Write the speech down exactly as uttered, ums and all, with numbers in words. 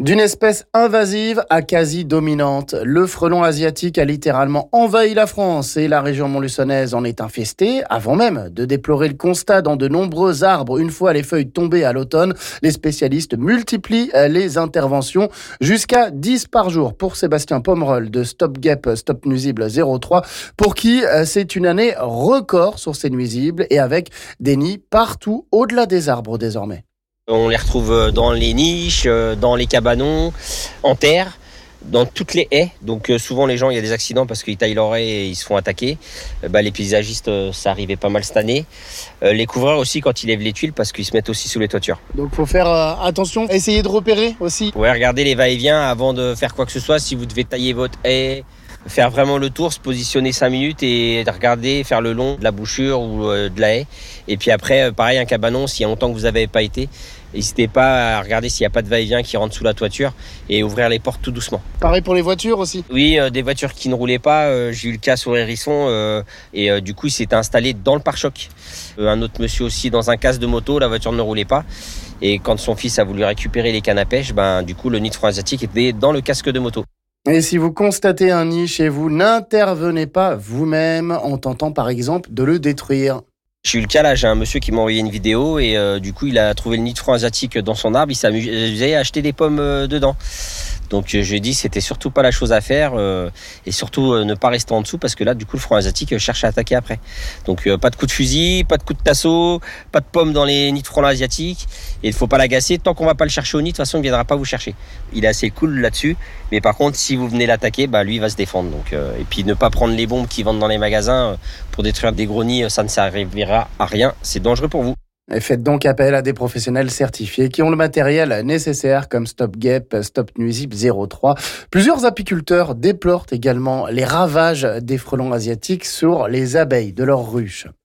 D'une espèce invasive à quasi dominante, le frelon asiatique a littéralement envahi la France et la région montluçonnaise en est infestée. Avant même de déplorer le constat dans de nombreux arbres une fois les feuilles tombées à l'automne, les spécialistes multiplient les interventions jusqu'à dix par jour. Pour Sébastien Pomerol de Stop Guêpes Stop Nuisibles zéro trois, pour qui c'est une année record sur ces nuisibles et avec des nids partout au-delà des arbres désormais. On les retrouve dans les niches, dans les cabanons, en terre, dans toutes les haies. Donc souvent les gens, il y a des accidents parce qu'ils taillent leur haie et ils se font attaquer. Bah, les paysagistes, ça arrivait pas mal cette année. Les couvreurs aussi quand ils lèvent les tuiles parce qu'ils se mettent aussi sous les toitures. Donc il faut faire euh, attention, essayer de repérer aussi. Ouais, regardez les va-et-vient avant de faire quoi que ce soit. Si vous devez tailler votre haie, faire vraiment le tour, se positionner cinq minutes et regarder, faire le long de la bouchure ou de la haie. Et puis après, pareil, un cabanon, s'il y a longtemps que vous n'avez pas été, n'hésitez pas à regarder s'il n'y a pas de va-et-vient qui rentre sous la toiture et ouvrir les portes tout doucement. Pareil pour les voitures aussi. Oui, euh, des voitures qui ne roulaient pas. Euh, j'ai eu le cas sur Hérisson euh, et euh, du coup, il s'était installé dans le pare-choc. Euh, un autre monsieur aussi dans un casque de moto, la voiture ne roulait pas. Et quand son fils a voulu récupérer les cannes à pêche, ben, du coup, le nid de frelon asiatique était dans le casque de moto. Et si vous constatez un nid chez vous, n'intervenez pas vous-même en tentant par exemple de le détruire. J'ai eu le cas là, j'ai un monsieur qui m'a envoyé une vidéo et euh, du coup il a trouvé le nid de frelon asiatique dans son arbre, il s'amusait à acheter des pommes euh, dedans. Donc euh, je lui ai dit c'était surtout pas la chose à faire euh, et surtout euh, ne pas rester en dessous parce que là du coup le frelon asiatique euh, cherche à attaquer après. Donc euh, pas de coup de fusil, pas de coup de tasseau, pas de pommes dans les nids de frelon asiatique et il faut pas l'agacer, tant qu'on va pas le chercher au nid, de toute façon il viendra pas vous chercher. Il est assez cool là-dessus, mais par contre si vous venez l'attaquer, bah lui il va se défendre. Donc, euh, et puis ne pas prendre les bombes qui vendent dans les magasins euh, pour détruire des gros nids, ça ne servira à rien, c'est dangereux pour vous. Et faites donc appel à des professionnels certifiés qui ont le matériel nécessaire comme Stop Guêpes, Stop Nuisibles zéro trois. Plusieurs apiculteurs déplorent également les ravages des frelons asiatiques sur les abeilles de leurs ruches.